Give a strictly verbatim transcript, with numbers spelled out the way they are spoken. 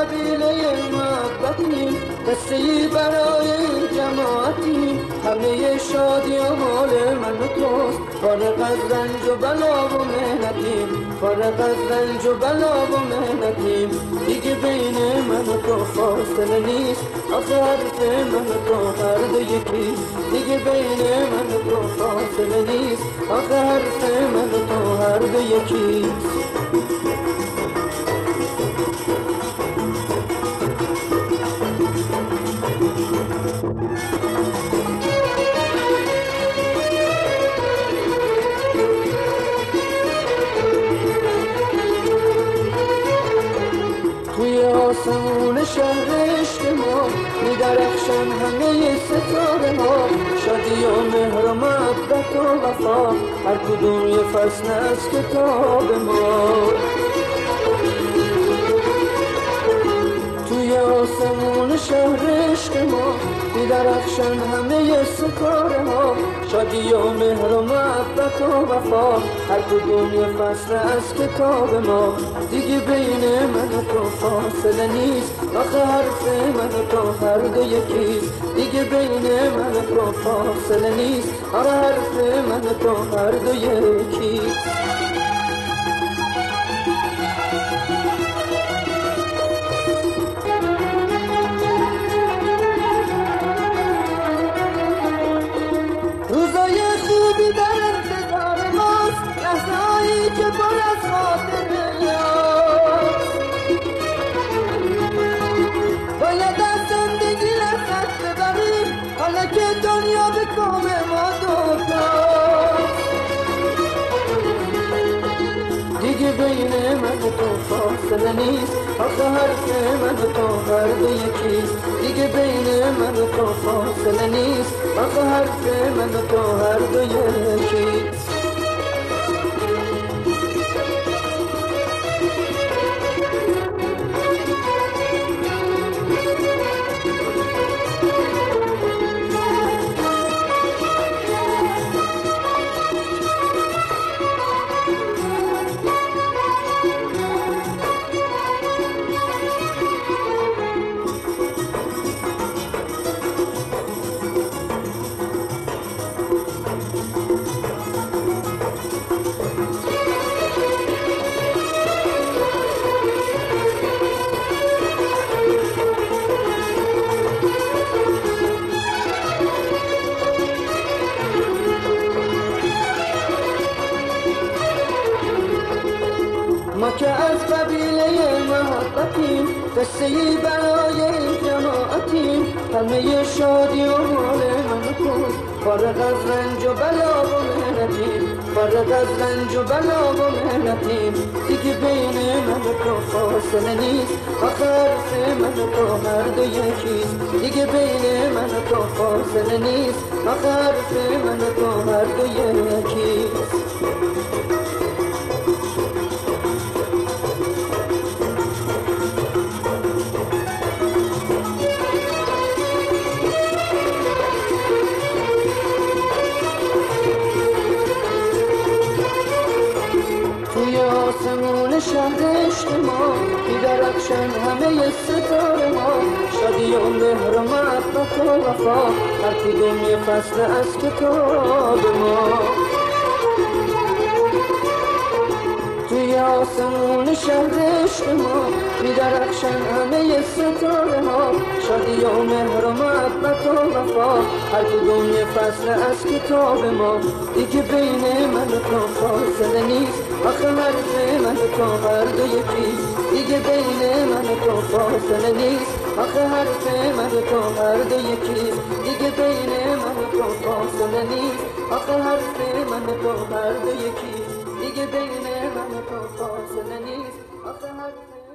قبیله محبتیم، قصه ای برای جماعتیم. همه شادی و مال من و توست، فارغ از رنج و بلا و مهنتیم، فارغ از رنج و بلا و مهنتیم. دیگه بین من و تو فاصله نیست، آخه حرف من و تو هر دو یکیست. دیگه بین من و تو فاصله نیست، آخه حرف من و تو هر دو یکیست. توی آسمون شهر عشق ما می‌درخشن همه ستاره ها، شادی و مهر و محبت و وفا، هر کدوم یه فصل از کتاب ما. توی آسمون شهر عشق ما می‌درخشن همه ستاره ها، شادی و مهر و محبت و وفا، هر کدوم یه فصل از کتاب ما. دیگه بین من و تو فاصله نیست، آخه حرف من و تو هر دو یکیست. دیگه بین من و تو فاصله نیست، آخه حرف من و تو هر دو یکیست. روزای خوبی در انتظار ماست، لحظه‌هایی که پر از خاطره یاست. باید از زندگی لذت ببریم، حالا که دنیا به کام ما دوتاست. دیگه بین من و تو فاصله نیست، آخه حرف من و تو هر دو یکیست. دیگه بین من و تو فاصله نیست، آخه حرف من و تو هر دو یکیست. ما که از قبیله محبتیم، قصه ای برای جماعتیم. همه شادی و مال من و توست، فارغ از رنج و بلا و مهنتیم، فارغ از رنج و بلا و مهنتیم. دیگه بین من و تو فاصله نیست، آخه حرف من و تو هر دو یکیست. دیگه بین من و تو فاصله نیست، آخه حرف من و تو هر دو یکیست. توی آسمون شهر عشق ما می‌درخشن همه ستاره ها، شادی و مهر و محبت و وفا، هر کدوم یه فصل از کتاب ما. توی آسمون شهر عشق ما می‌درخشن همه ستاره ها، شادی و مهر و محبت و وفا، هر کدوم یه فصل از کتاب ما. دیگه بین من و تو فاصله نیست، آخه حرف من و تو هر دو یکیست. دیگه بین من و تو فاصله نیست، آخه حرف من و تو هر دو یکیست. دیگه بین من و تو فاصله نیست، آخه حرف من و تو هر دو یکیست. دیگه بین من و تو فاصله نیست، آخه حرف